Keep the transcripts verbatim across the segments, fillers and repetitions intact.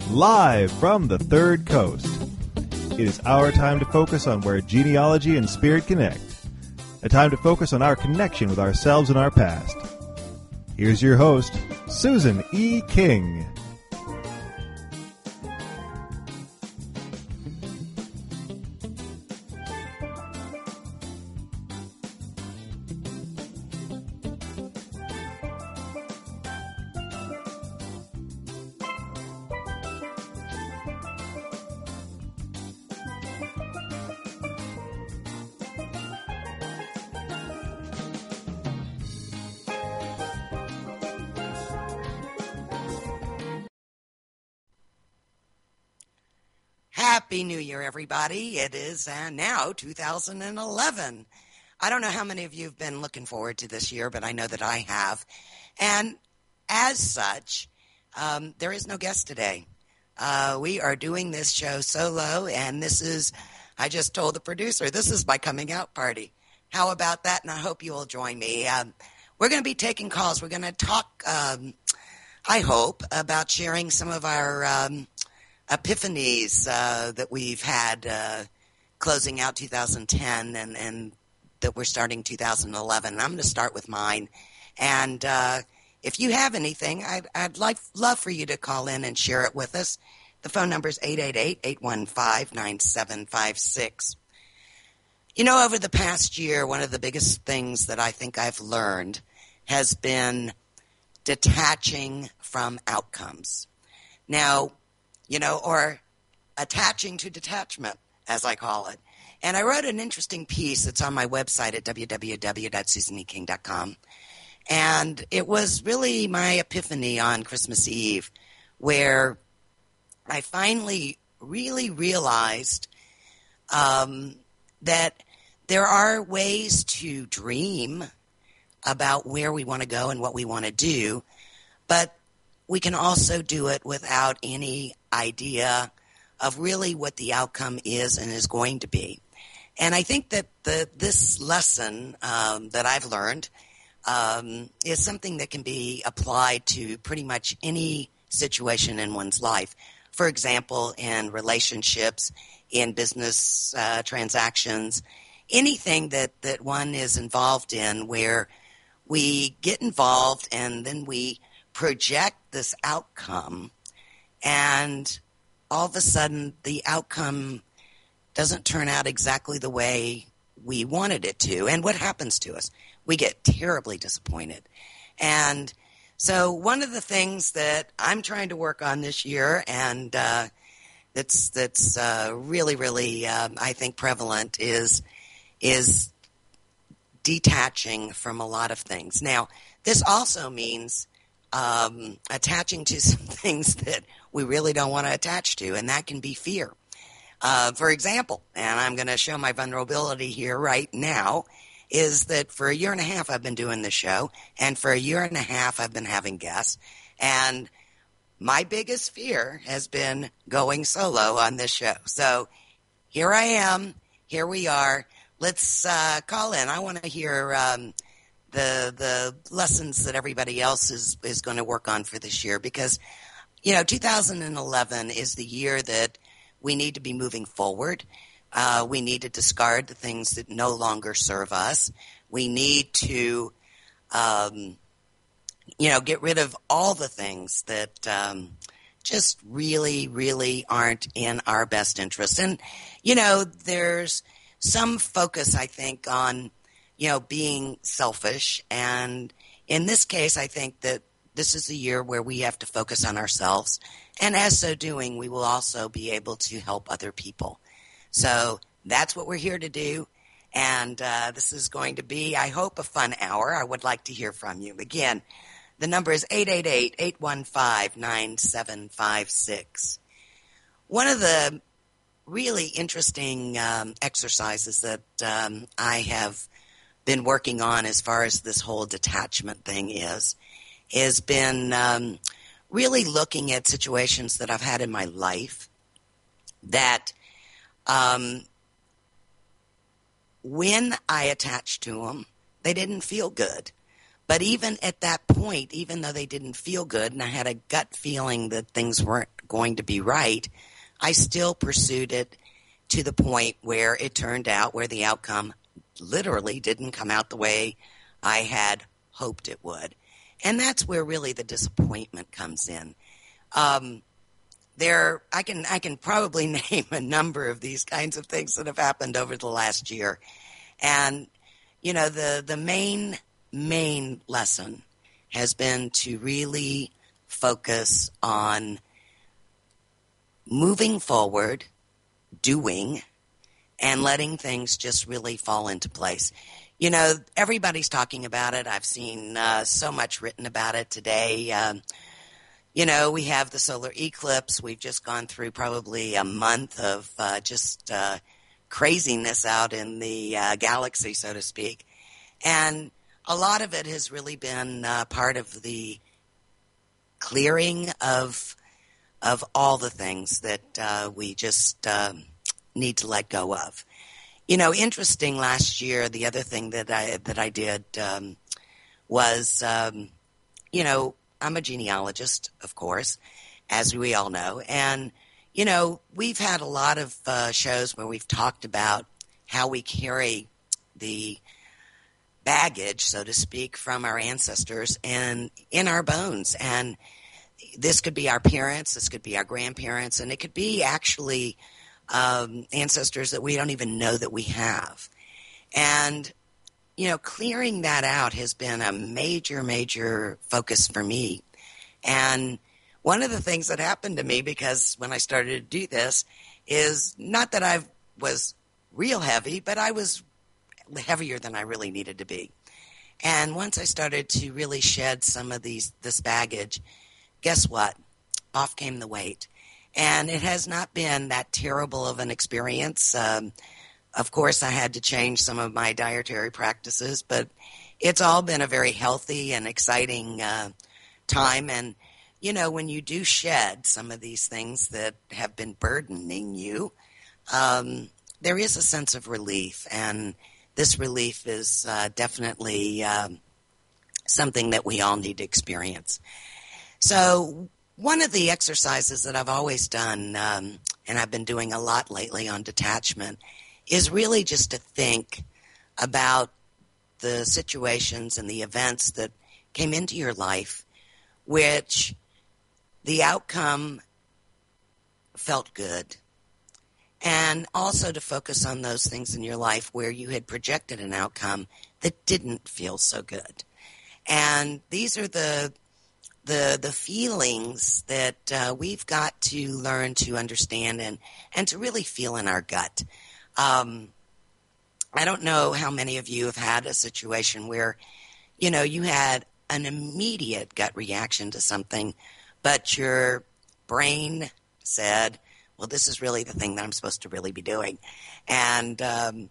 live from the Third Coast. It is our time to focus on where genealogy and spirit connect. A time to focus on our connection with ourselves and our past. Here's your host, Susan E. King. Happy New Year, everybody. It is uh, now two thousand eleven. I don't know how many of you have been looking forward to this year, but I know that I have. And as such, um, there is no guest today. Uh, we are doing this show solo, and this is, I just told the producer, this is my coming out party. How about that? And I hope you will join me. Um, we're going to be taking calls. We're going to talk, um, I hope, about sharing some of our um, epiphanies uh, that we've had uh, closing out two thousand ten and, and that we're starting two thousand eleven. And I'm going to start with mine. And uh, if you have anything, I'd, I'd like love for you to call in and share it with us. The phone number is eight eight eight, eight one five, nine seven five six. You know, over the past year, one of the biggest things that I think I've learned has been detaching from outcomes. Now, you know, or attaching to detachment, as I call it. And I wrote an interesting piece that's on my website at w w w dot susan e king dot com. And it was really my epiphany on Christmas Eve, where I finally really realized um, that there are ways to dream about where we want to go and what we want to do, but we can also do it without any idea of really what the outcome is and is going to be. And I think that the, this lesson um, that I've learned um, is something that can be applied to pretty much any situation in one's life. For example, in relationships, in business uh, transactions, anything that, that one is involved in where we get involved and then we project this outcome, and all of a sudden the outcome doesn't turn out exactly the way we wanted it to. And what happens to us? We get terribly disappointed. And so one of the things that I'm trying to work on this year, and uh, that's that's uh, really, really, um, I think, prevalent, is is detaching from a lot of things. Now, this also means Um, attaching to some things that we really don't want to attach to, and that can be fear. Uh, for example, and I'm going to show my vulnerability here right now, is that for a year and a half I've been doing this show, and for a year and a half I've been having guests, and my biggest fear has been going solo on this show. So here I am, here we are. Let's uh, call in. I want to hear um, the the lessons that everybody else is, is going to work on for this year, because, you know, two thousand eleven is the year that we need to be moving forward. Uh, we need to discard the things that no longer serve us. We need to, um, you know, get rid of all the things that um, just really, really aren't in our best interest. And, you know, there's some focus, I think, on you know, being selfish. And in this case, I think that this is a year where we have to focus on ourselves. And as so doing, we will also be able to help other people. So that's what we're here to do. And uh, this is going to be, I hope, a fun hour. I would like to hear from you. Again, the number is eight eight eight, eight one five, nine seven five six. One of the really interesting um, exercises that um, I have been working on as far as this whole detachment thing is, has been um, really looking at situations that I've had in my life that um, when I attached to them, they didn't feel good. But even at that point, even though they didn't feel good and I had a gut feeling that things weren't going to be right, I still pursued it to the point where it turned out where the outcome literally didn't come out the way I had hoped it would. And that's where really the disappointment comes in. Um, there, I can I can probably name a number of these kinds of things that have happened over the last year. And, you know, the, the main, main lesson has been to really focus on moving forward, doing, and letting things just really fall into place. You know, everybody's talking about it. I've seen uh, so much written about it today. Um, you know, we have the solar eclipse. We've just gone through probably a month of uh, just uh, craziness out in the uh, galaxy, so to speak. And a lot of it has really been uh, part of the clearing of of all the things that uh, we just um, need to let go of. You know, interesting last year, the other thing that I that I did um, was, um, you know, I'm a genealogist, of course, as we all know. And, you know, we've had a lot of uh, shows where we've talked about how we carry the baggage, so to speak, from our ancestors and in our bones. And this could be our parents, this could be our grandparents, and it could be actually um, ancestors that we don't even know that we have. And, you know, clearing that out has been a major, major focus for me. And one of the things that happened to me, because when I started to do this, is not that I was real heavy, but I was heavier than I really needed to be. And once I started to really shed some of these this baggage, guess what? Off came the weight. And it has not been that terrible of an experience. Um, of course, I had to change some of my dietary practices, but it's all been a very healthy and exciting uh, time. And, you know, when you do shed some of these things that have been burdening you, um, there is a sense of relief. And this relief is uh, definitely um, something that we all need to experience. So one of the exercises that I've always done, um, and I've been doing a lot lately on detachment, is really just to think about the situations and the events that came into your life which the outcome felt good. And also to focus on those things in your life where you had projected an outcome that didn't feel so good. And these are the the the feelings that uh, we've got to learn to understand and, and to really feel in our gut. Um, I don't know how many of you have had a situation where, you know, you had an immediate gut reaction to something, but your brain said, well, this is really the thing that I'm supposed to really be doing. And um,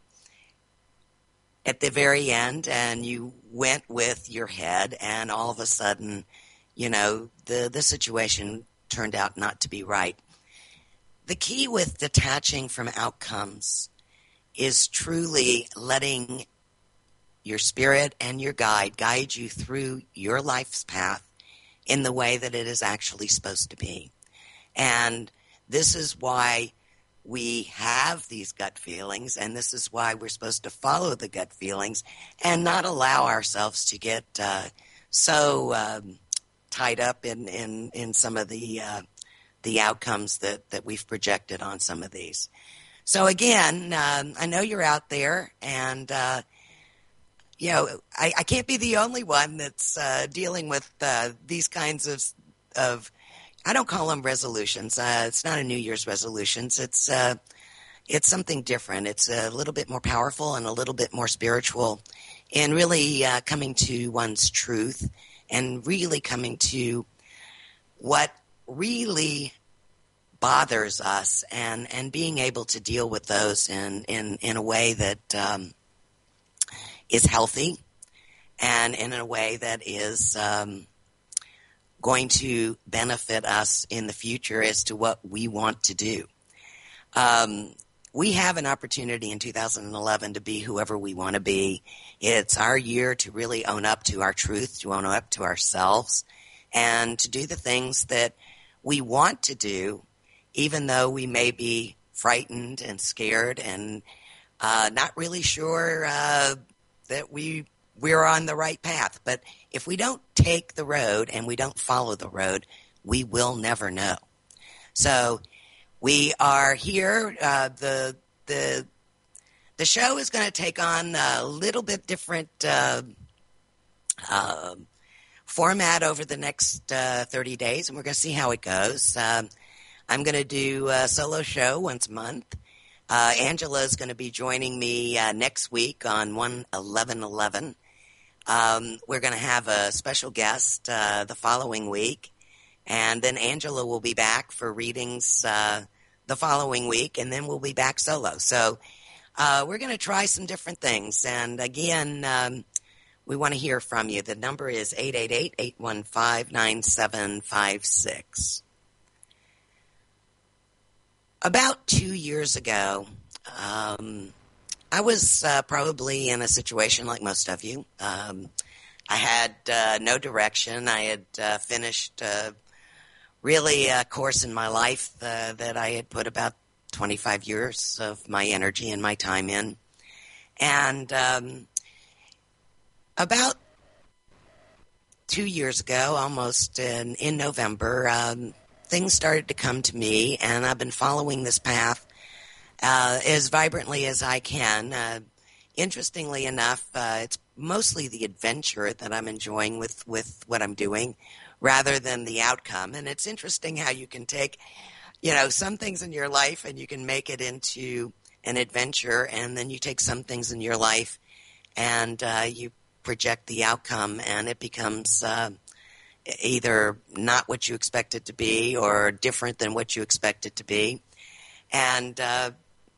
at the very end, and you went with your head, and all of a sudden, you know, the, the situation turned out not to be right. The key with detaching from outcomes is truly letting your spirit and your guide guide you through your life's path in the way that it is actually supposed to be. And this is why we have these gut feelings, and this is why we're supposed to follow the gut feelings and not allow ourselves to get uh, so um, tied up in, in, in some of the uh, the outcomes that, that we've projected on some of these. So again, um, I know you're out there, and uh, you know I, I can't be the only one that's uh, dealing with uh, these kinds of of I don't call them resolutions. Uh, it's not a New Year's resolutions. It's uh, it's something different. It's a little bit more powerful and a little bit more spiritual, and really uh, coming to one's truth and really coming to what really bothers us, and, and being able to deal with those in, in, in a way that um, is healthy and in a way that is um, going to benefit us in the future as to what we want to do. Um, we have an opportunity in two thousand eleven to be whoever we want to be. It's our year to really own up to our truth, to own up to ourselves, and to do the things that we want to do, even though we may be frightened and scared and uh, not really sure uh, that we, we're on the right path. But if we don't take the road and we don't follow the road, we will never know. So we are here. Uh, the the the show is going to take on a little bit different uh, uh, format over the next uh, thirty days, and we're going to see how it goes. Um, I'm going to do a solo show once a month. Uh, Angela is going to be joining me uh, next week on one eleven eleven. Um, we're going to have a special guest uh, the following week, and then Angela will be back for readings uh, the following week, and then we'll be back solo. So uh, we're going to try some different things, and again, um, we want to hear from you. The number is eight eight eight, eight one five, nine seven five six. About two years ago, um, I was uh, probably in a situation like most of you. Um, I had uh, no direction. I had uh, finished uh, really a course in my life uh, that I had put about twenty-five years of my energy and my time in. And um, about two years ago, almost in, in November, um, things started to come to me, and I've been following this path uh, as vibrantly as I can. Uh, interestingly enough, uh, it's mostly the adventure that I'm enjoying with, with what I'm doing rather than the outcome. And it's interesting how you can take, you know, some things in your life and you can make it into an adventure, and then you take some things in your life and uh, you project the outcome, and it becomes uh, either not what you expect it to be or different than what you expect it to be. And uh,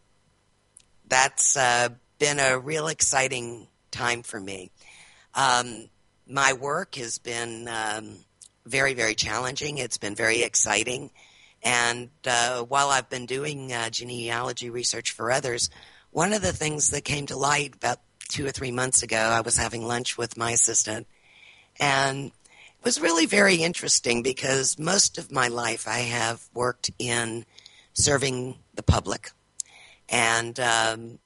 that's uh, been a real exciting time for me. Um, my work has been um, very, very challenging. It's been very exciting. And uh, while I've been doing uh, genealogy research for others, one of the things that came to light about two or three months ago, I was having lunch with my assistant, and it was really very interesting because most of my life I have worked in serving the public. And um,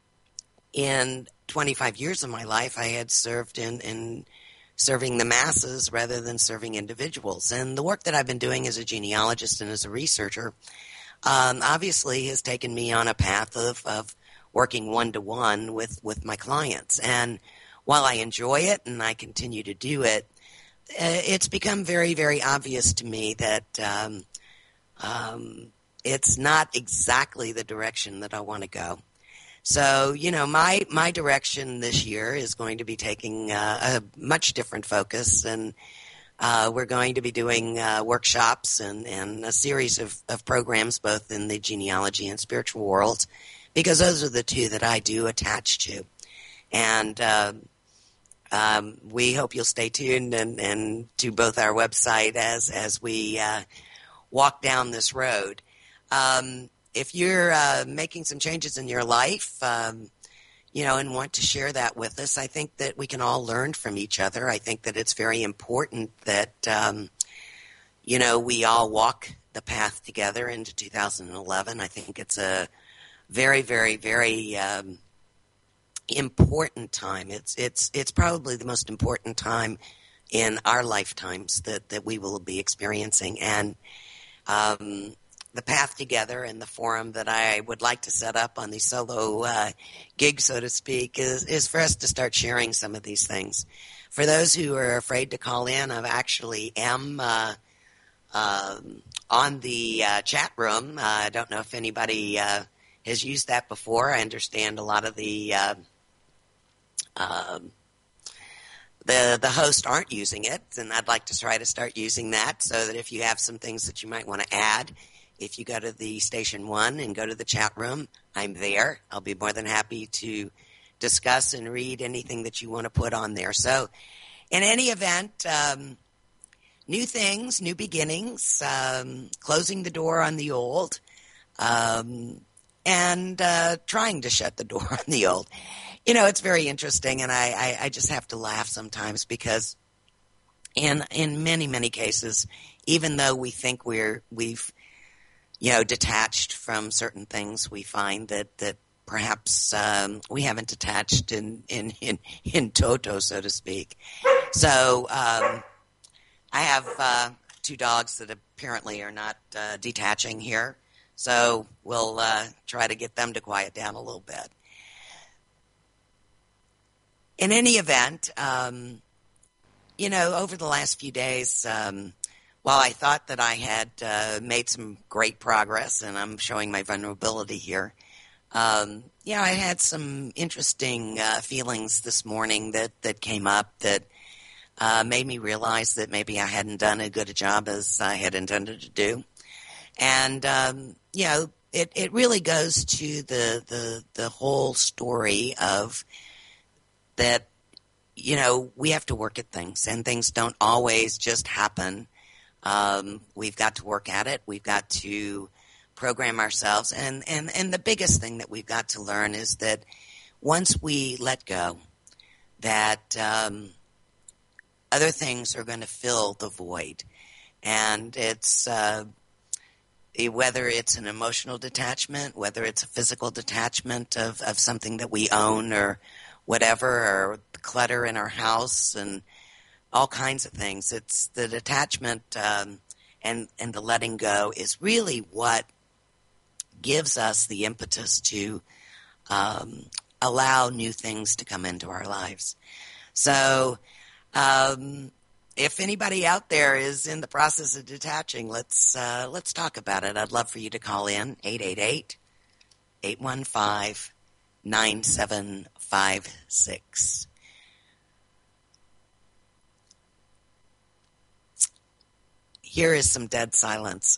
in twenty-five years of my life, I had served in, in serving the masses rather than serving individuals. And the work that I've been doing as a genealogist and as a researcher um, obviously has taken me on a path of, of working one-to-one with, with my clients. And while I enjoy it and I continue to do it, it's become very, very obvious to me that um, um, it's not exactly the direction that I want to go. So, you know, my, my direction this year is going to be taking uh, a much different focus, and uh, we're going to be doing uh, workshops and, and a series of, of programs both in the genealogy and spiritual worlds, because those are the two that I do attach to. And uh, um, we hope you'll stay tuned and, and to both our website as, as we uh, walk down this road. Um, if you're uh, making some changes in your life, um, you know, and want to share that with us, I think that we can all learn from each other. I think that it's very important that, um, you know, we all walk the path together into two thousand eleven. I think it's a very, very, very um, important time. It's it's it's probably the most important time in our lifetimes that, that we will be experiencing. And um, the path together and the forum that I would like to set up on the solo uh, gig, so to speak, is, is for us to start sharing some of these things. For those who are afraid to call in, I actually am uh, uh, on the uh, chat room. Uh, I don't know if anybody uh, has used that before. I understand a lot of the uh, uh, the the hosts aren't using it, and I'd like to try to start using that so that if you have some things that you might want to add, if you go to the station one and go to the chat room, I'm there. I'll be more than happy to discuss and read anything that you want to put on there. So in any event, um, new things, new beginnings, um, closing the door on the old, um, and uh, trying to shut the door on the old. You know, it's very interesting, and I, I, I just have to laugh sometimes because And in many, many cases, even though we think we're, we've, you know, detached from certain things, we find that, that perhaps um, we haven't detached in, in, in, in toto, so to speak. So um, I have uh, two dogs that apparently are not uh, detaching here. So we'll uh, try to get them to quiet down a little bit. In any event, um, you know, over the last few days, um, while I thought that I had uh, made some great progress, and I'm showing my vulnerability here, um, yeah, I had some interesting uh, feelings this morning that, that came up that uh, made me realize that maybe I hadn't done as good a job as I had intended to do. And, um, you know, it, it really goes to the, the, the whole story of that, you know, we have to work at things, and things don't always just happen. Um, we've got to work at it. We've got to program ourselves. And, and, and the biggest thing that we've got to learn is that once we let go, that um, other things are going to fill the void. And it's uh, whether it's an emotional detachment, whether it's a physical detachment of, of something that we own or whatever, or clutter in our house and all kinds of things. It's the detachment um, and, and the letting go is really what gives us the impetus to um, allow new things to come into our lives. So um, if anybody out there is in the process of detaching, let's uh, let's talk about it. I'd love for you to call in eight eight eight, eight one five, nine seven five six. Here is some dead silence.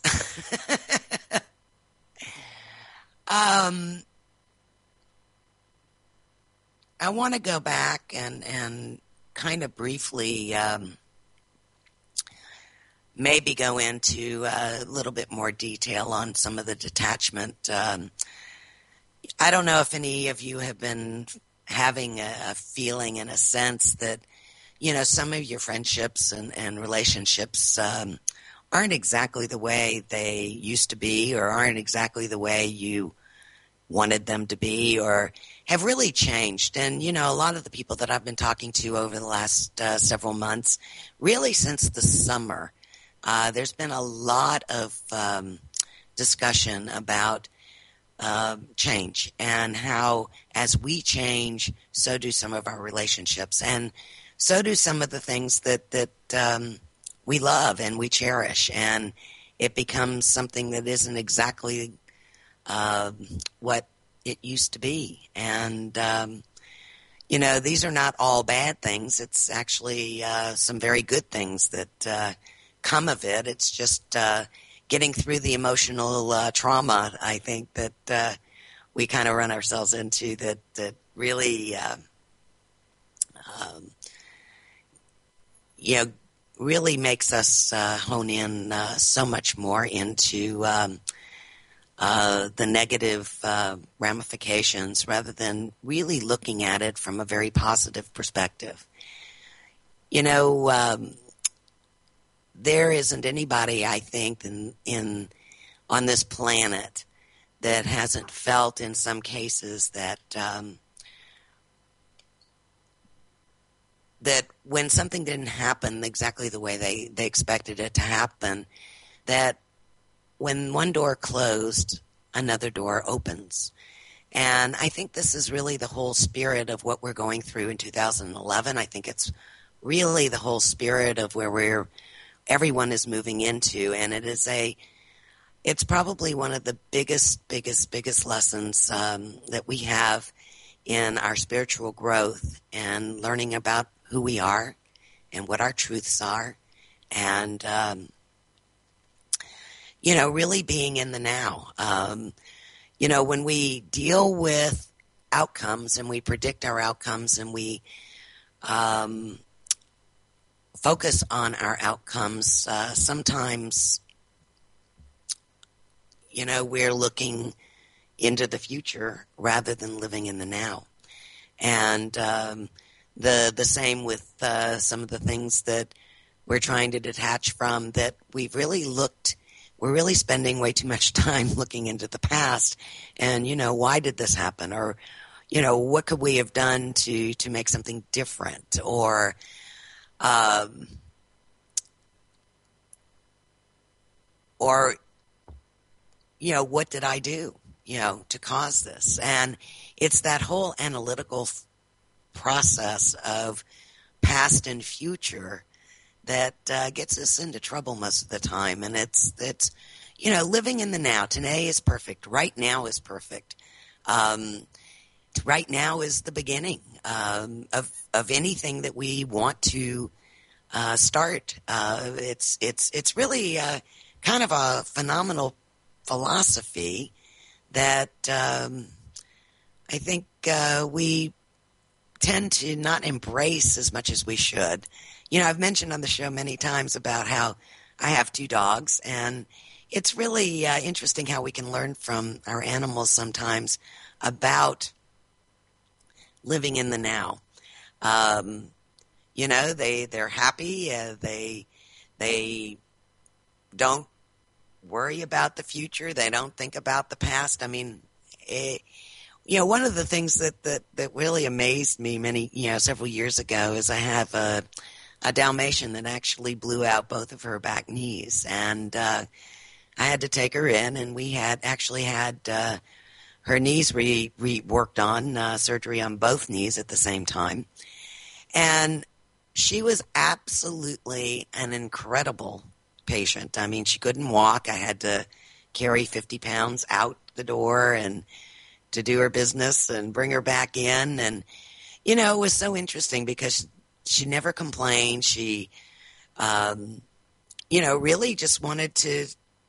um, I want to go back and, and kind of briefly um, maybe go into a little bit more detail on some of the detachment. Um, I don't know if any of you have been having a, a feeling and a sense that, you know, some of your friendships and, and relationships um, aren't exactly the way they used to be, or aren't exactly the way you wanted them to be, or have really changed. And, you know, a lot of the people that I've been talking to over the last uh, several months, really since the summer, uh, there's been a lot of um, discussion about uh, change and how as we change, so do some of our relationships. And so do some of the things that, that um, we love and we cherish. And it becomes something that isn't exactly uh, what it used to be. And, um, you know, these are not all bad things. It's actually uh, some very good things that uh, come of it. It's just uh, getting through the emotional uh, trauma, I think, that uh, we kind of run ourselves into that, that really, uh, um, you know, really makes us uh, hone in uh, so much more into um, uh, the negative uh, ramifications rather than really looking at it from a very positive perspective. You know, um, there isn't anybody, I think, in, in on this planet that hasn't felt in some cases that um, that when something didn't happen exactly the way they, they expected it to happen, that when one door closed, another door opens. And I think this is really the whole spirit of what we're going through in two thousand eleven. I think it's really the whole spirit of where we're, everyone is moving into. And it is a, it's probably one of the biggest, biggest, biggest lessons um, that we have in our spiritual growth and learning about who we are and what our truths are, and um, you know, really being in the now. Um, you know, when we deal with outcomes and we predict our outcomes and we um, focus on our outcomes, uh, sometimes, you know, we're looking into the future rather than living in the now. And um, the the same with uh, some of the things that we're trying to detach from, that we've really looked, we're really spending way too much time looking into the past and, you know, why did this happen? Or, you know, what could we have done to, to make something different? Or, um, or, you know, what did I do, you know, to cause this? And it's that whole analytical f- process of past and future that uh, gets us into trouble most of the time. And it's, it's, you know, living in the now. Today is perfect. Right now is perfect. Um, right now is the beginning um, of, of anything that we want to uh, start. Uh, it's, it's, it's really uh, kind of a phenomenal philosophy that um, I think uh, we tend to not embrace as much as we should. You know, I've mentioned on the show many times about how I have two dogs, and it's really uh, interesting how we can learn from our animals sometimes about living in the now. Um, you know, they they're happy. Uh, they they don't worry about the future. They don't think about the past. I mean, it, you know, one of the things that, that, that really amazed me many, you know, several years ago is I have a, a Dalmatian that actually blew out both of her back knees. And uh, I had to take her in, and we had actually had uh, her knees re, re worked on, uh, surgery on both knees at the same time. And she was absolutely an incredible patient. I mean, she couldn't walk. I had to carry fifty pounds out the door and to do her business and bring her back in. And, you know, it was so interesting because she never complained. She, um, you know, really just wanted to,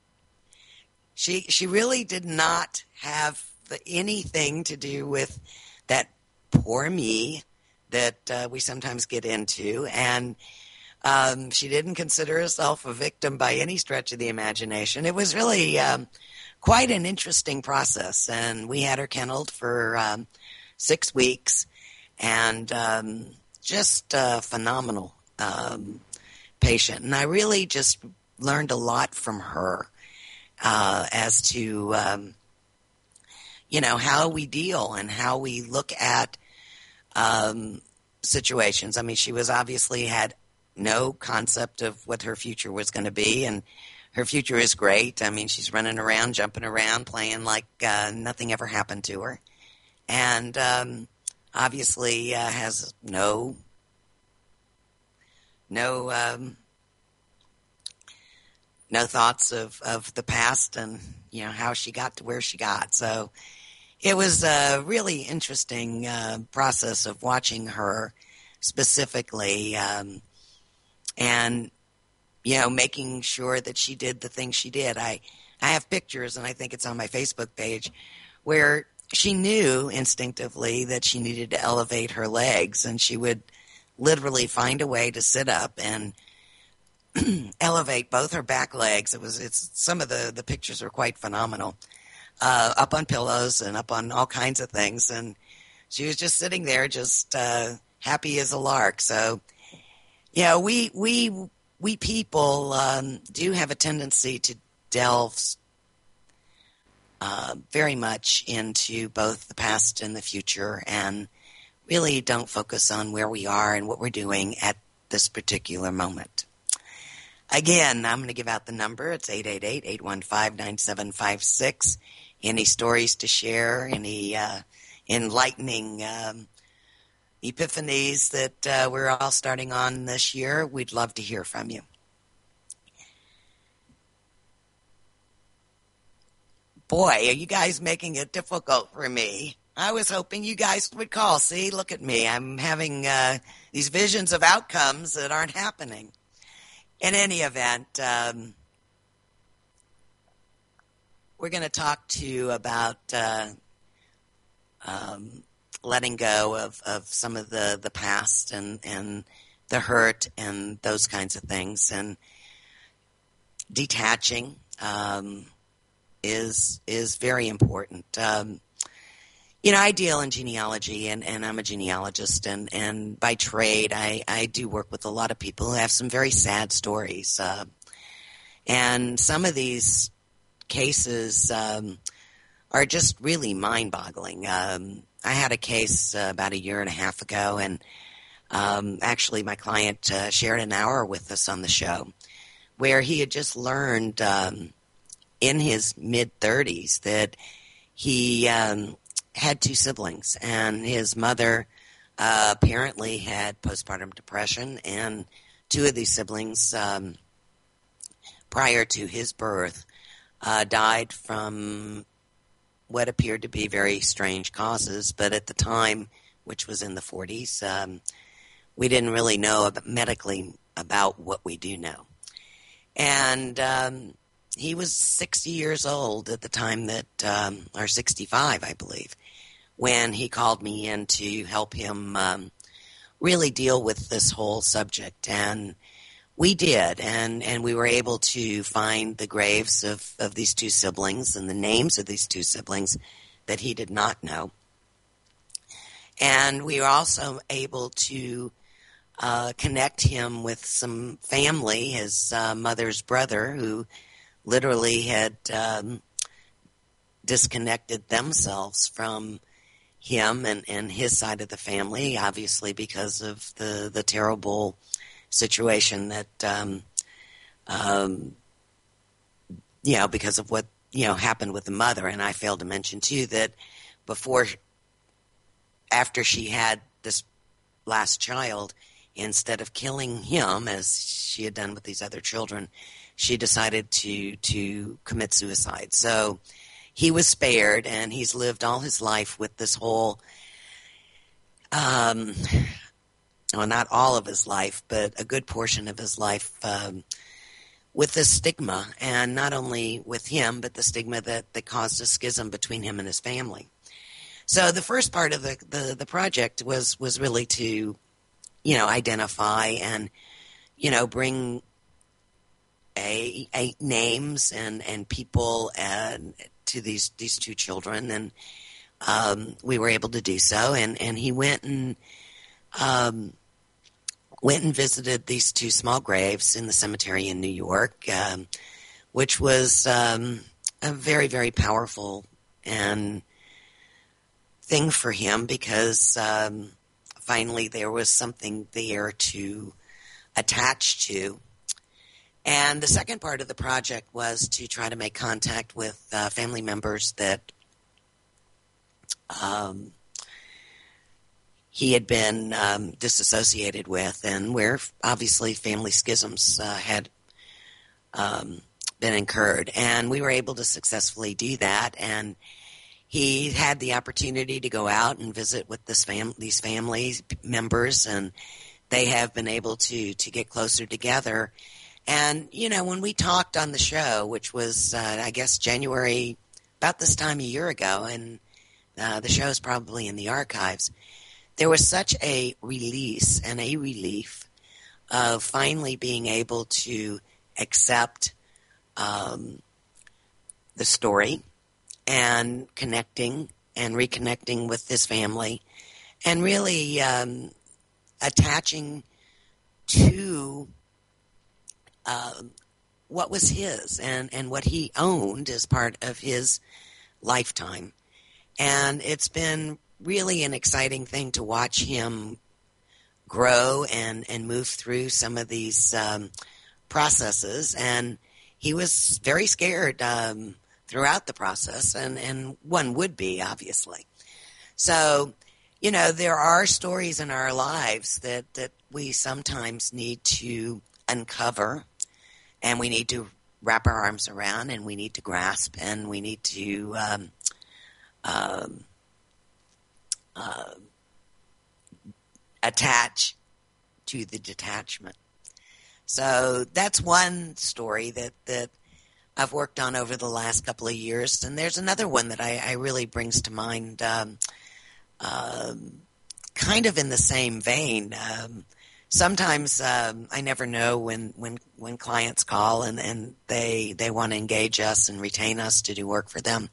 she, she really did not have the, anything to do with that poor me that uh, we sometimes get into. And um, she didn't consider herself a victim by any stretch of the imagination. It was really um, quite an interesting process. And we had her kenneled for um, six weeks and um, just a phenomenal um, patient. And I really just learned a lot from her uh, as to, um, you know, how we deal and how we look at um, situations. I mean, she was obviously had no concept of what her future was going to be, and her future is great. I mean, she's running around, jumping around, playing like uh, nothing ever happened to her, and um, obviously uh, has no no um, no thoughts of, of the past and, you know, how she got to where she got. So it was a really interesting uh, process of watching her specifically. Um, and, you know, making sure that she did the things she did. I, I have pictures, and I think it's on my Facebook page, where she knew instinctively that she needed to elevate her legs, and she would literally find a way to sit up and elevate both her back legs. It was, it's, some of the, the pictures are quite phenomenal, uh, up on pillows and up on all kinds of things. And she was just sitting there, just uh, happy as a lark. So, yeah, we we we people um, do have a tendency to delve uh, very much into both the past and the future, and really don't focus on where we are and what we're doing at this particular moment. Again, I'm going to give out the number. It's eight eight eight, eight one five, nine seven five six. Any stories to share, any uh, enlightening um epiphanies that uh, we're all starting on this year, we'd love to hear from you. Boy, are you guys making it difficult for me. I was hoping you guys would call. See, look at me. I'm having uh, these visions of outcomes that aren't happening. In any event, um, we're going to talk to you about uh, um, letting go of, of some of the, the past and, and the hurt and those kinds of things. And detaching um, is is very important. Um, You know, I deal in genealogy, and, and I'm a genealogist, and, and by trade, I, I do work with a lot of people who have some very sad stories. Uh, and some of these cases um, are just really mind-boggling. Um, I had a case uh, about a year and a half ago, and um, actually my client uh, shared an hour with us on the show, where he had just learned um, in his mid-thirties that he um, had two siblings, and his mother uh, apparently had postpartum depression, and two of these siblings, um, prior to his birth, uh, died from what appeared to be very strange causes, but at the time, which was in the forties, um, we didn't really know about medically about what we do know. And um, he was sixty years old at the time that, um, or sixty-five, I believe, when he called me in to help him um, really deal with this whole subject. And we did, and, and we were able to find the graves of, of these two siblings and the names of these two siblings that he did not know. And we were also able to uh, connect him with some family, his uh, mother's brother, who literally had um, disconnected themselves from him and, and his side of the family, obviously because of the, the terrible situation that, um, um, you know, because of what, you know, happened with the mother. And I failed to mention, too, that before, after she had this last child, instead of killing him, as she had done with these other children, she decided to, to commit suicide. So he was spared, and he's lived all his life with this whole, um, well, not all of his life, but a good portion of his life um, with this stigma, and not only with him, but the stigma that, that caused a schism between him and his family. So the first part of the, the, the project was, was really to, you know, identify and, you know, bring a, a names and, and people and to these, these two children. And um, we were able to do so. And, and he went and um, went and visited these two small graves in the cemetery in New York, um, which was um, a very, very powerful and thing for him, because um, finally there was something there to attach to. And the second part of the project was to try to make contact with uh, family members that um, he had been um, disassociated with, and where obviously family schisms uh, had um, been incurred. And we were able to successfully do that, and he had the opportunity to go out and visit with this fam- these family members, and they have been able to, to get closer together. And, you know, when we talked on the show, which was, uh, I guess, January, about this time a year ago, and uh, the show is probably in the archives, there was such a release and a relief of finally being able to accept um, the story and connecting and reconnecting with this family, and really um, attaching to uh, what was his and, and what he owned as part of his lifetime. And it's been really an exciting thing to watch him grow and, and move through some of these um, processes. And he was very scared um, throughout the process, and, and one would be, obviously. So, you know, there are stories in our lives that, that we sometimes need to uncover, and we need to wrap our arms around, and we need to grasp, and we need to um, um, uh, attach to the detachment. So that's one story that, that I've worked on over the last couple of years. And there's another one that I, I really brings to mind, um, um, kind of in the same vein. Um, sometimes um, I never know when, when, when clients call and, and they, they want to engage us and retain us to do work for them,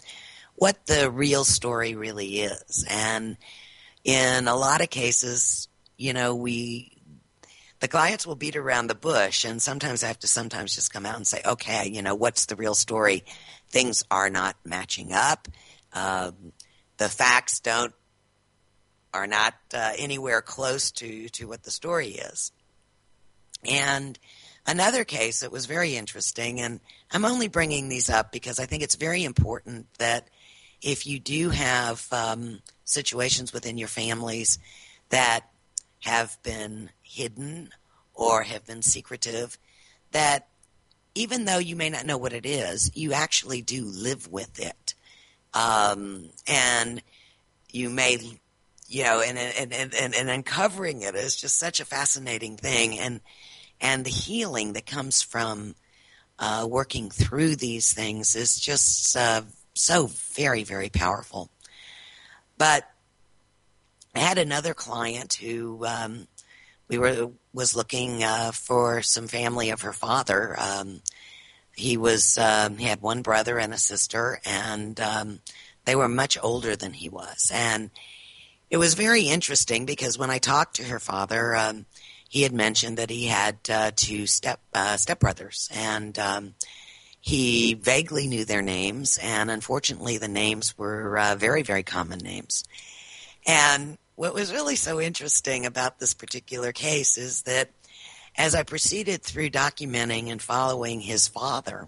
what the real story really is. And in a lot of cases, you know, we, the clients will beat around the bush, and sometimes I have to sometimes just come out and say, okay, you know, what's the real story? Things are not matching up. Um, the facts don't, are not uh, anywhere close to, to what the story is. And another case that was very interesting, and I'm only bringing these up because I think it's very important that if you do have um, situations within your families that have been hidden or have been secretive, that even though you may not know what it is, you actually do live with it. Um, and you may, you know, and, and, and, and, and uncovering it is just such a fascinating thing. And, and the healing that comes from uh, working through these things is just uh, so very, very powerful. But I had another client who um, we were was looking uh, for some family of her father. Um, he was um, he had one brother and a sister, and um, they were much older than he was. And it was very interesting because when I talked to her father, um, he had mentioned that he had uh, two step uh, stepbrothers, and um, he vaguely knew their names, and unfortunately the names were uh, very, very common names. And what was really so interesting about this particular case is that as I proceeded through documenting and following his father,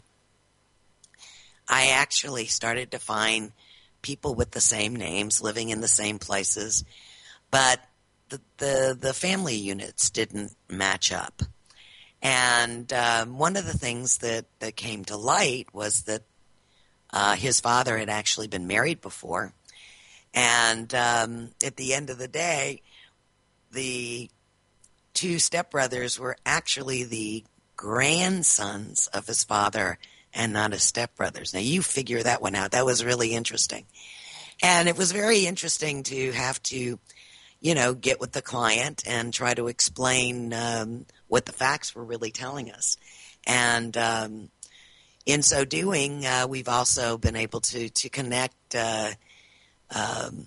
I actually started to find people with the same names living in the same places, but the the, the family units didn't match up. And um, one of the things that, that came to light was that uh, his father had actually been married before. And um, at the end of the day, the two stepbrothers were actually the grandsons of his father and not his stepbrothers. Now, you figure that one out. That was really interesting. And it was very interesting to have to, you know, get with the client and try to explain um, what the facts were really telling us. And um, in so doing, uh, we've also been able to, to connect uh, um,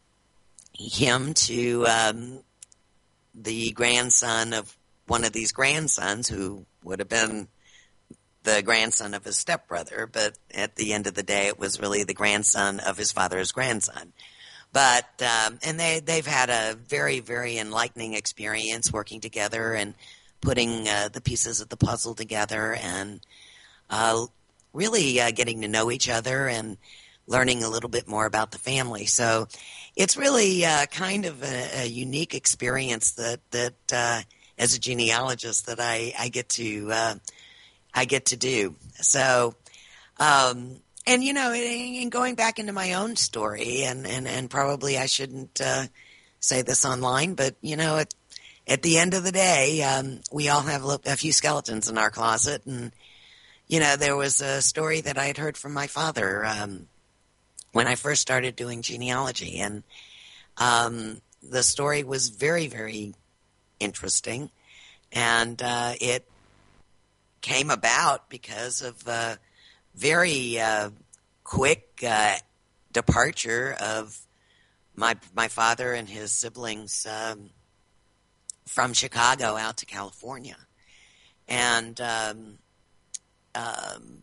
him to um, the grandson of one of these grandsons who would have been the grandson of his stepbrother, but at the end of the day, it was really the grandson of his father's grandson. But um, and they they've had a very, very enlightening experience working together and putting uh, the pieces of the puzzle together and uh, really uh, getting to know each other and learning a little bit more about the family. So it's really uh, kind of a, a unique experience that that uh, as a genealogist that I, I get to uh, I get to do. So. Um, And, you know, and going back into my own story, and, and, and probably I shouldn't uh, say this online, but, you know, at, at the end of the day, um, we all have a few skeletons in our closet. And, you know, there was a story that I had heard from my father um, when I first started doing genealogy. And um, the story was very, very interesting. And uh, it came about because of uh, very uh, quick uh, departure of my my father and his siblings um, from Chicago out to California. And um, um,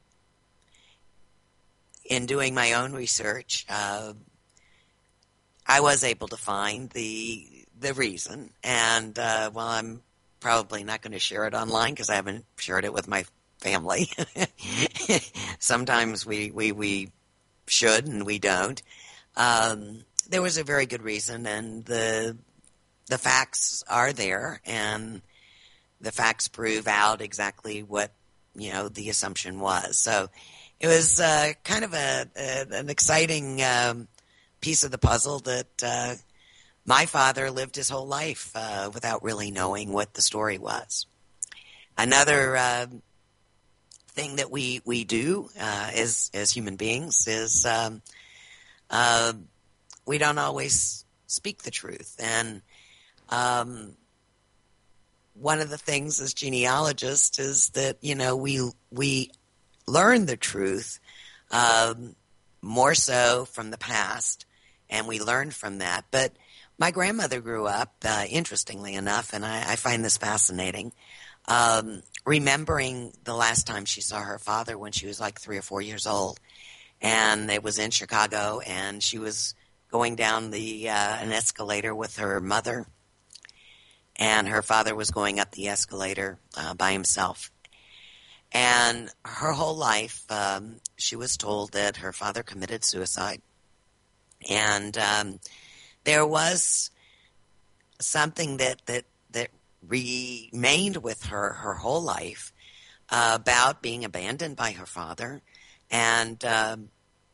in doing my own research, uh, I was able to find the the reason. And uh, while I'm probably not going to share it online because I haven't shared it with my family. Sometimes we, we, we should and we don't. Um, there was a very good reason, and the the facts are there, and the facts prove out exactly what, you know, the assumption was. So it was uh, kind of a, a an exciting um, piece of the puzzle that uh, my father lived his whole life uh, without really knowing what the story was. Another uh, thing that we we do uh, as as human beings is um, uh, we don't always speak the truth, and um, one of the things as genealogists is that, you know, we we learn the truth um, more so from the past, and we learn from that. But my grandmother grew up, uh, interestingly enough, and I, I find this fascinating, um, remembering the last time she saw her father when she was like three or four years old. And it was in Chicago, and she was going down the uh, an escalator with her mother, and her father was going up the escalator uh, by himself. And her whole life, um, she was told that her father committed suicide. And um, there was something that, that, that remained with her her whole life uh, about being abandoned by her father. And um,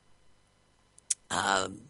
um,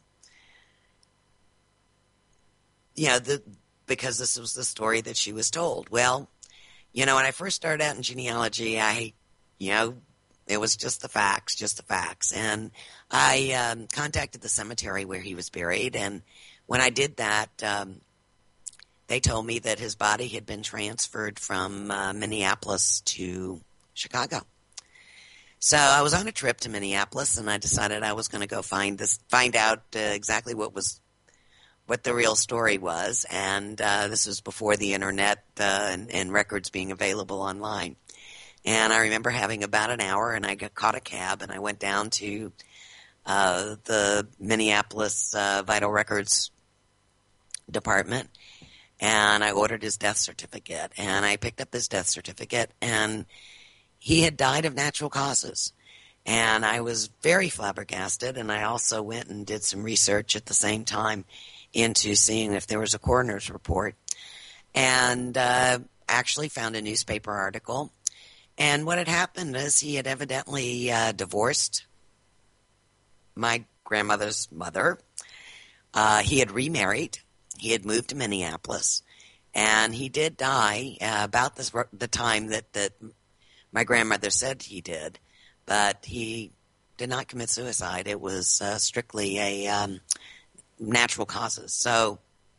you know, the, because this was the story that she was told. Well, you know, when I first started out in genealogy, I, you know, it was just the facts, just the facts. And I um, contacted the cemetery where he was buried. And when I did that, um, they told me that his body had been transferred from uh, Minneapolis to Chicago. So I was on a trip to Minneapolis, and I decided I was going to go find this, find out uh, exactly what was, what the real story was. And uh, this was before the internet uh, and, and records being available online. And I remember having about an hour, and I got, caught a cab, and I went down to uh, the Minneapolis uh, Vital Records department, and I ordered his death certificate. And I picked up his death certificate, and he had died of natural causes. And I was very flabbergasted, and I also went and did some research at the same time into seeing if there was a coroner's report, and uh, actually found a newspaper article. And what had happened is he had evidently uh, divorced my grandmother's mother. Uh, he had remarried. He had moved to Minneapolis. And he did die uh, about this, the time that, that my grandmother said he did, but he did not commit suicide. It was uh, strictly a um, natural causes. So,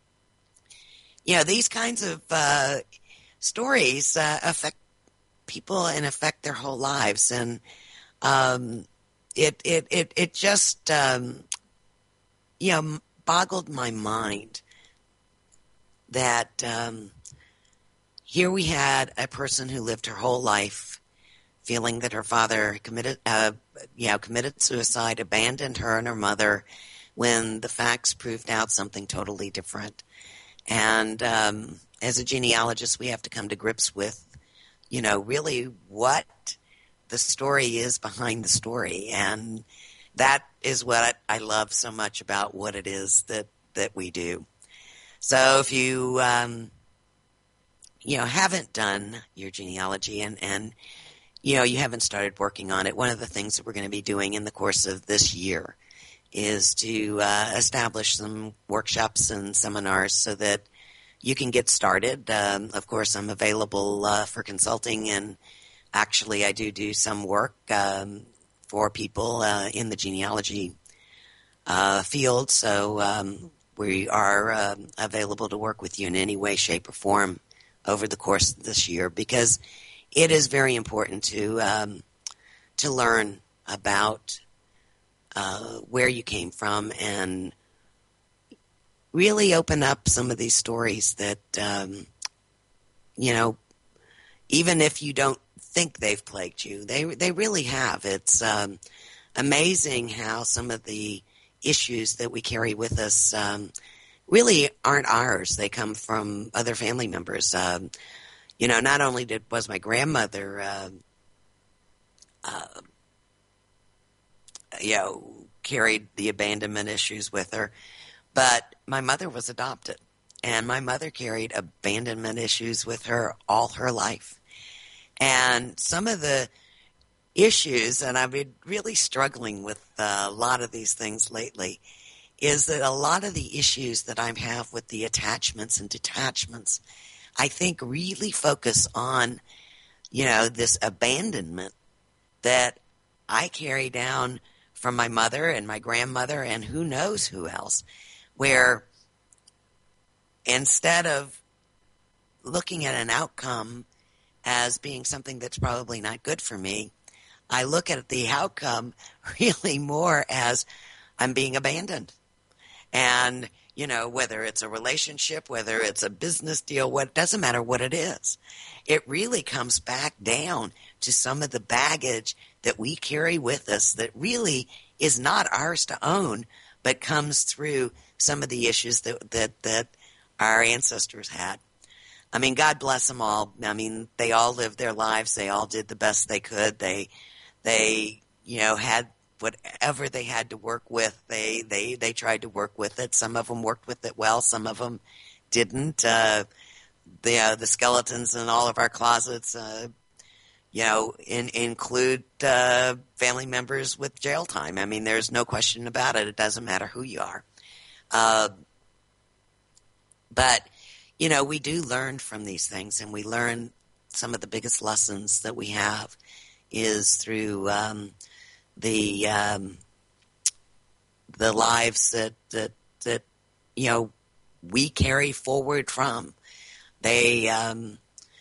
you know, these kinds of uh, stories uh, affect people and affect their whole lives, and um, it it it it just um, you know boggled my mind that um, here we had a person who lived her whole life feeling that her father committed, uh, you know, committed suicide, abandoned her and her mother, when the facts proved out something totally different. And um, as a genealogist, we have to come to grips with, you know, really what the story is behind the story. And that is what I love so much about what it is that, that we do. So if you, um, you know, haven't done your genealogy and, and you know, you haven't started working on it, one of the things that we're going to be doing in the course of this year is to uh, establish some workshops and seminars so that you can get started. Um, of course, I'm available uh, for consulting, and actually I do do some work um, for people uh, in the genealogy uh, field. So um, we are uh, available to work with you in any way, shape, or form over the course of this year, because it is very important to um, to learn about uh, where you came from and really open up some of these stories that, um, you know, even if you don't think they've plagued you, they they really have. It's um, amazing how some of the issues that we carry with us um, really aren't ours. They come from other family members. Um, You know, not only did was my grandmother, uh, uh, you know, carried the abandonment issues with her, but my mother was adopted, and my mother carried abandonment issues with her all her life. And some of the issues, and I've been really struggling with uh, a lot of these things lately, is that a lot of the issues that I have with the attachments and detachments, I think really focus on, you know, this abandonment that I carry down from my mother and my grandmother and who knows who else, where instead of looking at an outcome as being something that's probably not good for me, I look at the outcome really more as I'm being abandoned. And, you know, whether it's a relationship, whether it's a business deal, what it doesn't matter what it is. It really comes back down to some of the baggage that we carry with us that really is not ours to own, but comes through some of the issues that that, that our ancestors had. I mean, God bless them all. I mean, they all lived their lives. They all did the best they could. They, they, you know, had whatever they had to work with. They, they, they tried to work with it. Some of them worked with it well. Some of them didn't. Uh, the uh, the skeletons in all of our closets, uh, you know, in, include uh, family members with jail time. I mean, there's no question about it. It doesn't matter who you are. Uh, but, you know, we do learn from these things, and we learn some of the biggest lessons that we have is through um, the um, the lives that, that, that, you know, we carry forward from. They, um,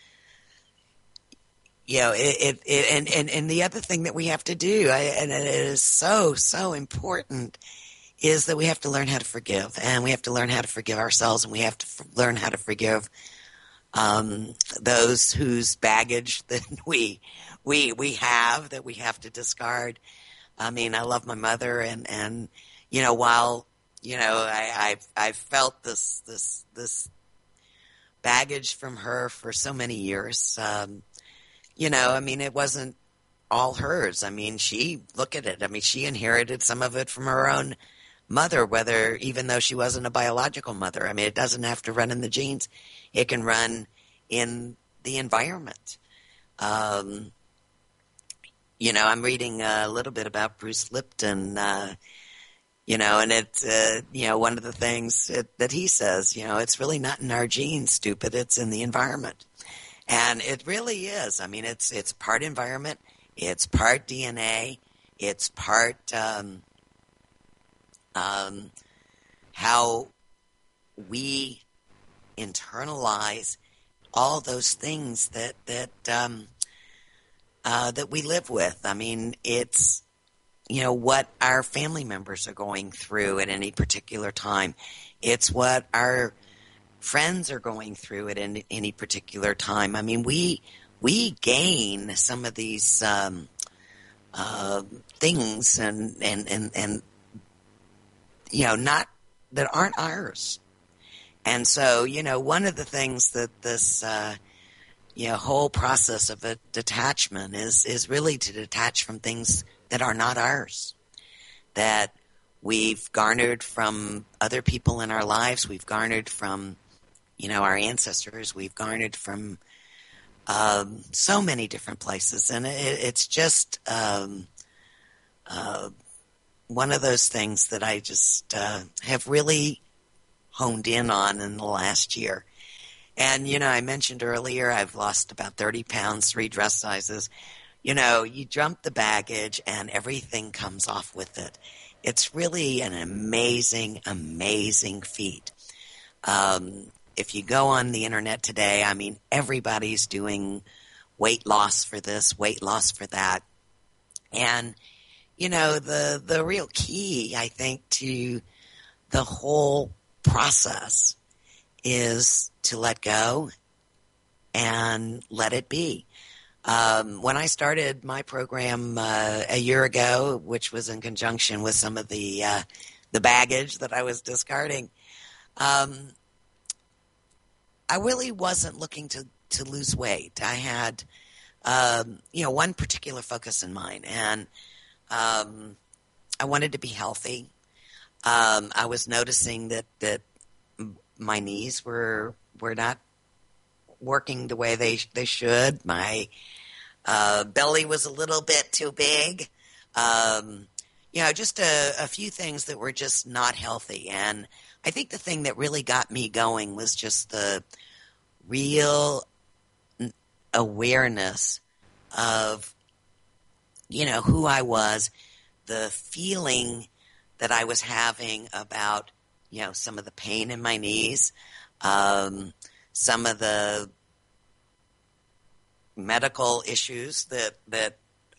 you know, it, it, it and, and, and the other thing that we have to do, I, and it is so, so important, is that we have to learn how to forgive, and we have to learn how to forgive ourselves, and we have to f- learn how to forgive um, those whose baggage that we, we, we have that we have to discard. I mean, I love my mother, and, and, you know, while, you know, I, I've, I've felt this, this, this, baggage from her for so many years. Um, you know, I mean, it wasn't all hers. I mean, she, look at it. I mean, she inherited some of it from her own mother, whether, even though she wasn't a biological mother. I mean, it doesn't have to run in the genes. It can run in the environment. Um, you know, I'm reading a little bit about Bruce Lipton, uh, You know, and it's, uh, you know, one of the things it, that he says, you know, it's really not in our genes, stupid. It's in the environment. And it really is. I mean, it's it's part environment. It's part D N A. It's part um, um, how we internalize all those things that, that, um, uh, that we live with. I mean, it's, you know, what our family members are going through at any particular time. It's what our friends are going through at any, any particular time. I mean, we we gain some of these um, uh, things and, and, and, and, you know, not that aren't ours. And so, you know, one of the things that this, uh, you know, whole process of a detachment is, is really to detach from things that are not ours, that we've garnered from other people in our lives, we've garnered from, you know, our ancestors, we've garnered from um, so many different places. And it, it's just um, uh, one of those things that I just uh, have really honed in on in the last year. And, you know, I mentioned earlier I've lost about thirty pounds, three dress sizes. You know, you jump the baggage and everything comes off with it. It's really an amazing, amazing feat. Um, if you go on the internet today, I mean, everybody's doing weight loss for this, weight loss for that. And, you know, the, the real key, I think, to the whole process is to let go and let it be. Um, when I started my program uh, a year ago, which was in conjunction with some of the uh, the baggage that I was discarding, um, I really wasn't looking to, to lose weight. I had, um, you know, one particular focus in mind, and um, I wanted to be healthy. Um, I was noticing that that my knees were were not working the way they they should. My uh, belly was a little bit too big. Um, you know, just a, a few things that were just not healthy. And I think the thing that really got me going was just the real awareness of, you know, who I was, the feeling that I was having about, you know, some of the pain in my knees, um, some of the medical issues that that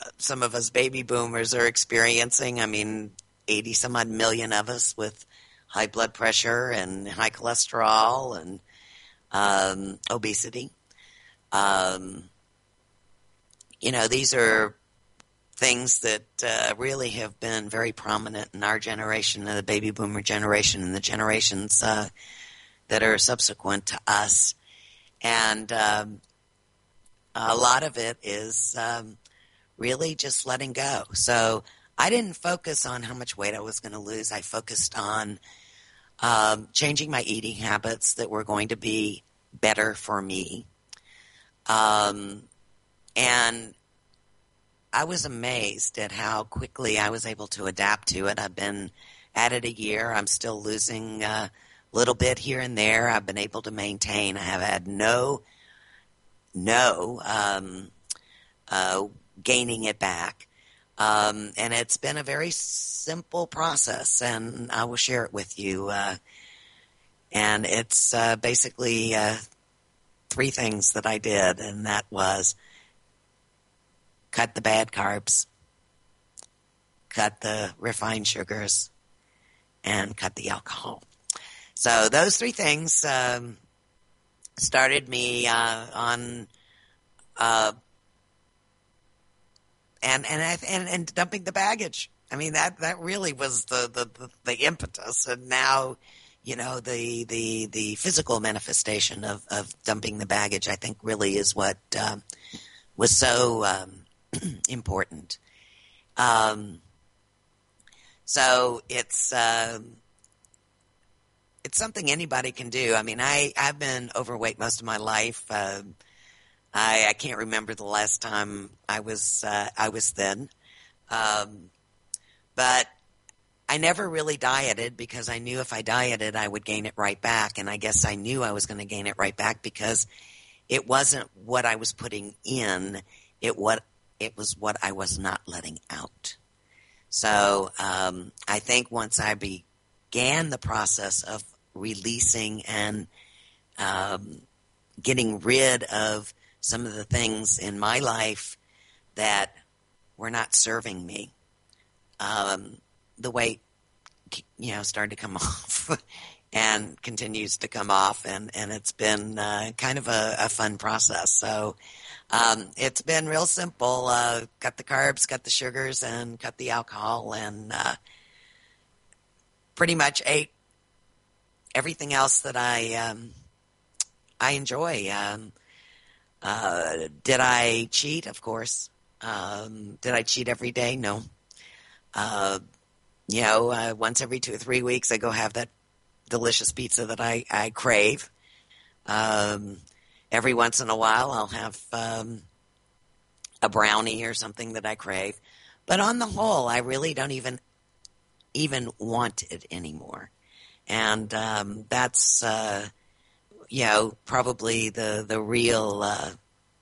some of us baby boomers are experiencing. I mean, eighty some odd million of us with high blood pressure and high cholesterol and um, obesity. Um, you know, these are things that uh, really have been very prominent in our generation, the baby boomer generation, and the generations uh, that are subsequent to us. And um, a lot of it is um, really just letting go. So I didn't focus on how much weight I was going to lose. I focused on um, changing my eating habits that were going to be better for me. Um, and I was amazed at how quickly I was able to adapt to it. I've been at it a year. I'm still losing a little bit here and there. I've been able to maintain. I have had no, no um, uh, gaining it back. Um, and it's been a very simple process, and I will share it with you. Uh, and it's uh, basically uh, three things that I did, and that was cut the bad carbs, cut the refined sugars, and cut the alcohol. So those three things um, started me uh, on, uh, and and, I, and and dumping the baggage. I mean that that really was the the, the, the impetus, and now, you know, the the the physical manifestation of, of dumping the baggage, I think, really is what um, was so um, important. Um, so it's um, it's something anybody can do. I mean, I I've been overweight most of my life. Uh, I I can't remember the last time I was uh, I was thin, um, but I never really dieted because I knew if I dieted I would gain it right back, and I guess I knew I was going to gain it right back because it wasn't what I was putting in; it what it was what I was not letting out. So um, I think once I began the process of releasing and um, getting rid of some of the things in my life that were not serving me, um, the weight, you know, started to come off and continues to come off, and, and it's been uh, kind of a, a fun process. So um, it's been real simple. Uh, cut the carbs, cut the sugars, and cut the alcohol, and uh, pretty much ate everything else that I um, I enjoy. Um, uh, did I cheat? Of course. Um, did I cheat every day? No. Uh, you know, uh, once every two or three weeks, I go have that delicious pizza that I, I crave. Um, every once in a while, I'll have um, a brownie or something that I crave. But on the whole, I really don't even even want it anymore. And um, that's, uh, you know, probably the, the real uh,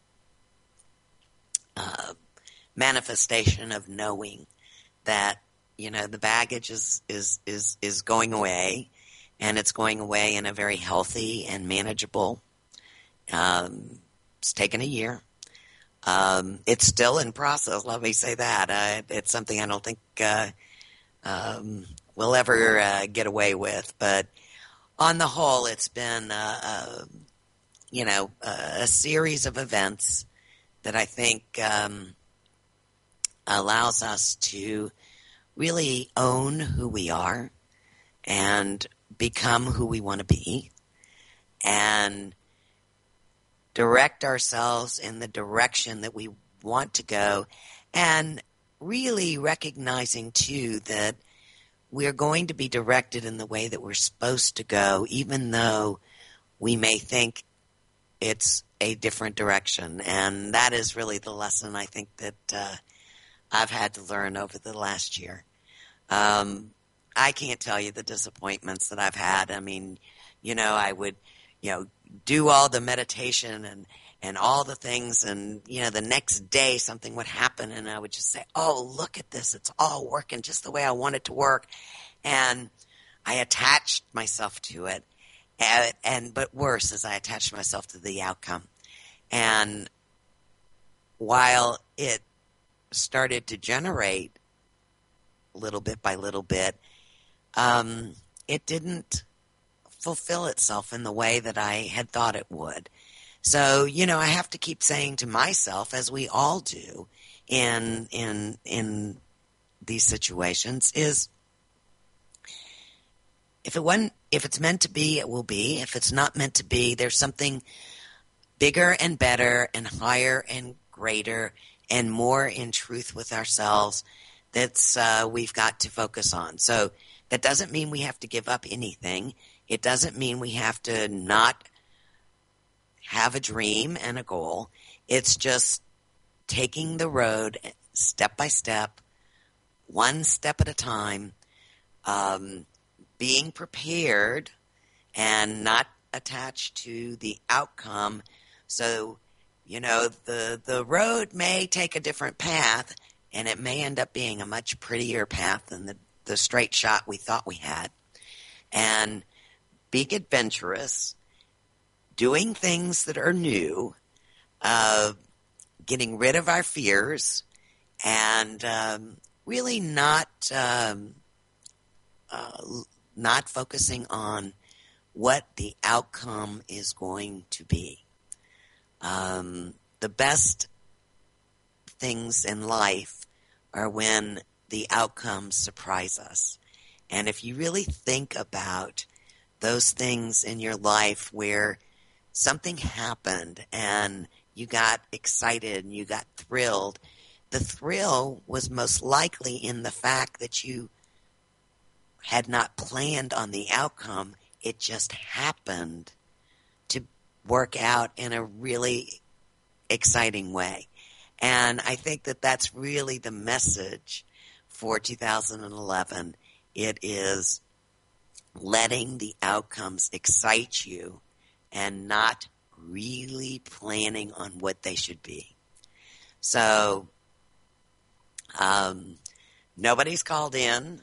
uh, manifestation of knowing that, you know, the baggage is, is, is, is going away, and it's going away in a very healthy and manageable. Um, it's taken a year. Um, it's still in process, let me say that. Uh, it's something I don't think uh, um, we'll ever uh, get away with. But on the whole, it's been, uh, uh, you know, uh, a series of events that I think um, allows us to really own who we are and become who we want to be and direct ourselves in the direction that we want to go, and really recognizing, too, that we're going to be directed in the way that we're supposed to go, even though we may think it's a different direction. And that is really the lesson I think that uh, I've had to learn over the last year. Um, I can't tell you the disappointments that I've had. I mean, you know, I would, you know, do all the meditation and, and all the things, and, you know, the next day something would happen, and I would just say, oh, look at this. It's all working just the way I want it to work. And I attached myself to it. And, and but worse is I attached myself to the outcome. And while it started to generate little bit by little bit, um, it didn't fulfill itself in the way that I had thought it would. So, you know, I have to keep saying to myself, as we all do in in in these situations, is if it wasn't, if it's meant to be, it will be. If it's not meant to be, there's something bigger and better and higher and greater and more in truth with ourselves that's uh, we've got to focus on. So that doesn't mean we have to give up anything. It doesn't mean we have to not have a dream and a goal. It's just taking the road step by step, one step at a time, um, being prepared and not attached to the outcome. So, you know, the the road may take a different path, and it may end up being a much prettier path than the, the straight shot we thought we had. And being adventurous, doing things that are new, uh, getting rid of our fears, and um, really not um, uh, not focusing on what the outcome is going to be. Um, the best things in life are when the outcomes surprise us. And if you really think about those things in your life where something happened and you got excited and you got thrilled, the thrill was most likely in the fact that you had not planned on the outcome. It just happened to work out in a really exciting way. And I think that that's really the message for two thousand eleven. It is letting the outcomes excite you and not really planning on what they should be. So, um, nobody's called in.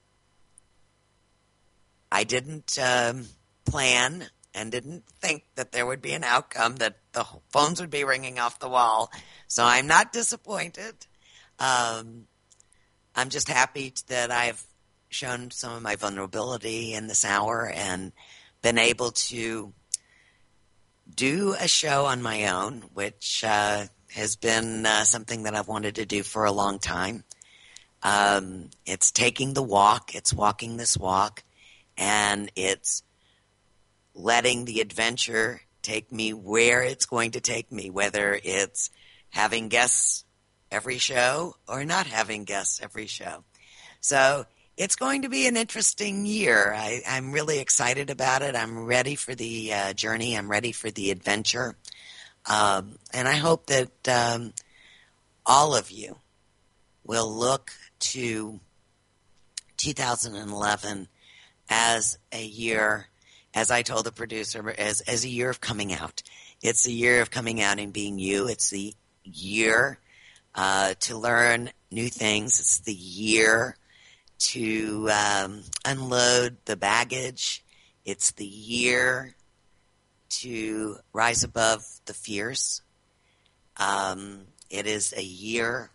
I didn't um, plan and didn't think that there would be an outcome, that the phones would be ringing off the wall. So I'm not disappointed. Um, I'm just happy that I've shown some of my vulnerability in this hour and been able to do a show on my own, which uh, has been uh, something that I've wanted to do for a long time. Um, it's taking the walk. It's walking this walk. And it's letting the adventure take me where it's going to take me, whether it's having guests every show or not having guests every show. So it's going to be an interesting year. I, I'm really excited about it. I'm ready for the uh, journey. I'm ready for the adventure. Um, and I hope that um, all of you will look to two thousand eleven as a year, as I told the producer, as, as a year of coming out. It's a year of coming out and being you. It's the year uh, to learn new things. It's the year to um, unload the baggage. It's the year to rise above the fears. Um, it is a year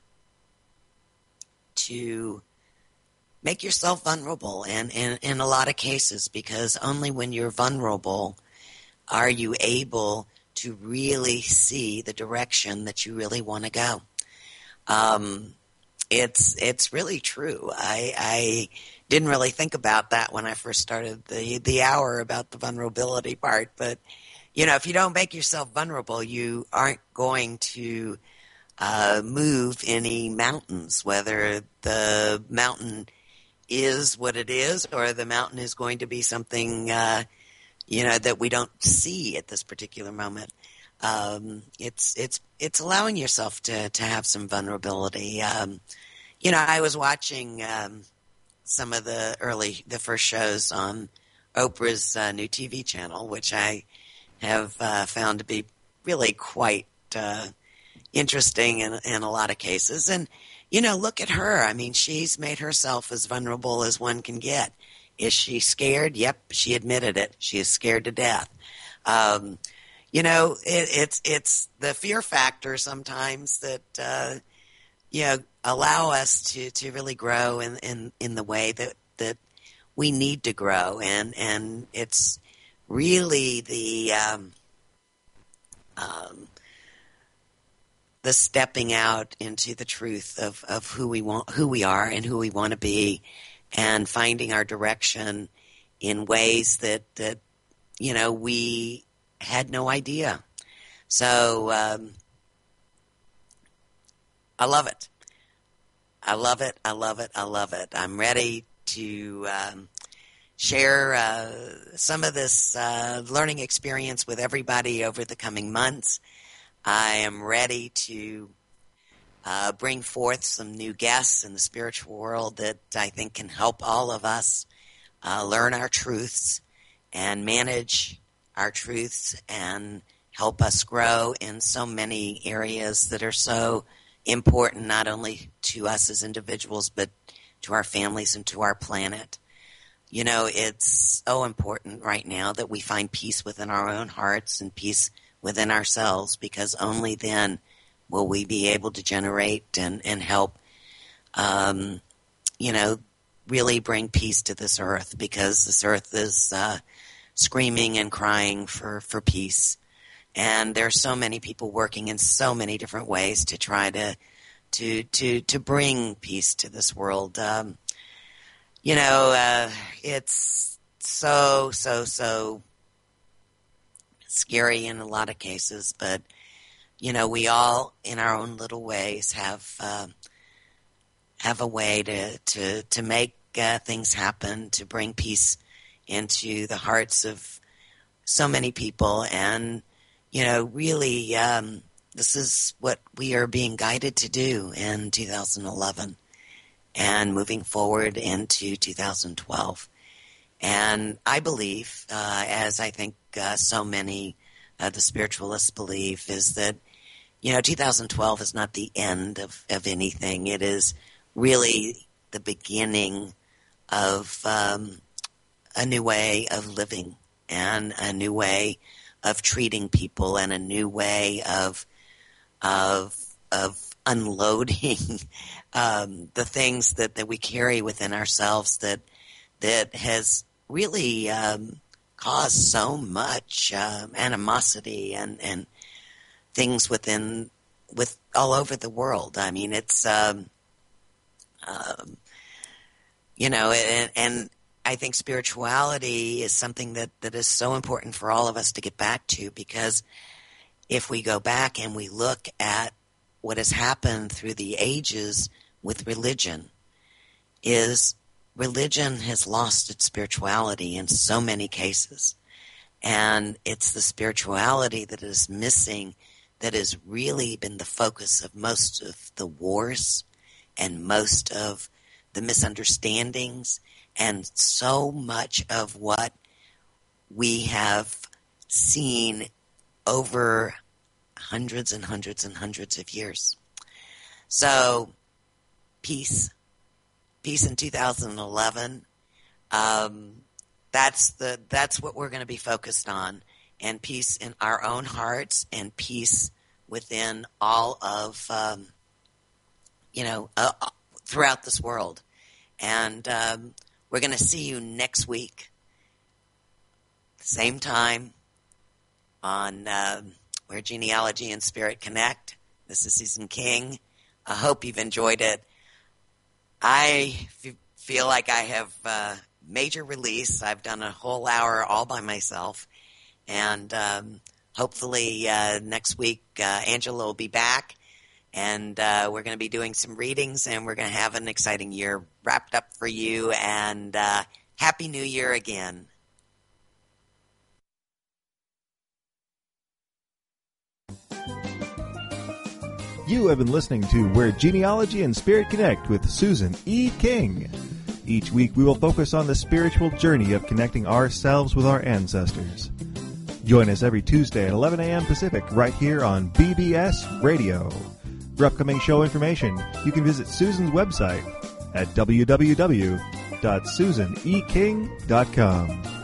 to make yourself vulnerable, and in a lot of cases, because only when you're vulnerable are you able to really see the direction that you really want to go. Um, it's it's really true. I, I didn't really think about that when I first started the, the hour about the vulnerability part, but you know, if you don't make yourself vulnerable, you aren't going to uh, move any mountains, whether the mountain is what it is, or the mountain is going to be something, uh, you know, that we don't see at this particular moment. Um, it's it's it's allowing yourself to to have some vulnerability. Um, you know, I was watching um, some of the early, the first shows on Oprah's uh, new T V channel, which I have uh, found to be really quite uh, interesting in, in a lot of cases. And you know, look at her. I mean, she's made herself as vulnerable as one can get. Is she scared? Yep, she admitted it. She is scared to death. Um, you know, it, it's it's the fear factor sometimes that, uh, you know, allow us to, to really grow in, in, in the way that, that we need to grow. And, and it's really the, um, um, the stepping out into the truth of, of who we want, who we are and who we want to be, and finding our direction in ways that, that, you know, we had no idea. So, um, I love it. I love it. I love it. I love it. I'm ready to um, share uh, some of this uh, learning experience with everybody over the coming months. I am ready to uh, bring forth some new guests in the spiritual world that I think can help all of us uh, learn our truths and manage our truths and help us grow in so many areas that are so important, not only to us as individuals, but to our families and to our planet. You know, it's so important right now that we find peace within our own hearts and peace within ourselves, because only then will we be able to generate and, and help, um, you know, really bring peace to this earth, because this earth is uh, screaming and crying for, for peace. And there are so many people working in so many different ways to try to to to, to bring peace to this world. Um, you know, uh, it's so, so, so scary in a lot of cases. But, you know, we all, in our own little ways, have uh, have a way to, to, to make uh, things happen, to bring peace into the hearts of so many people. And you know, really, um, this is what we are being guided to do in two thousand eleven and moving forward into two thousand twelve. And I believe, uh, as I think uh, so many of the spiritualists believe, is that, you know, two thousand twelve is not the end of, of anything. It is really the beginning of um, a new way of living and a new way of treating people, and a new way of of of unloading um, the things that, that we carry within ourselves that that has really um, caused so much um, animosity and, and things within with all over the world. I mean, it's um, um, you know, and, and I think spirituality is something that, that is so important for all of us to get back to, because if we go back and we look at what has happened through the ages with religion, is religion has lost its spirituality in so many cases. And it's the spirituality that is missing that has really been the focus of most of the wars and most of the misunderstandings, and so much of what we have seen over hundreds and hundreds and hundreds of years. So, peace. Peace in two thousand eleven. Um, that's the that's what we're going to be focused on. And peace in our own hearts, and peace within all of, um, you know, uh, throughout this world. And um, we're going to see you next week, same time, on uh, Where Genealogy and Spirit Connect. This is Susan King. I hope you've enjoyed it. I f- feel like I have uh, major release. I've done a whole hour all by myself. And um, hopefully uh, next week uh, Angela will be back. And uh, we're going to be doing some readings, and we're going to have an exciting year wrapped up for you. And uh, Happy New Year again. You have been listening to Where Genealogy and Spirit Connect with Susan E. King. Each week we will focus on the spiritual journey of connecting ourselves with our ancestors. Join us every Tuesday at eleven a.m. Pacific right here on B B S Radio. For upcoming show information, you can visit Susan's website at w w w dot susan e king dot com.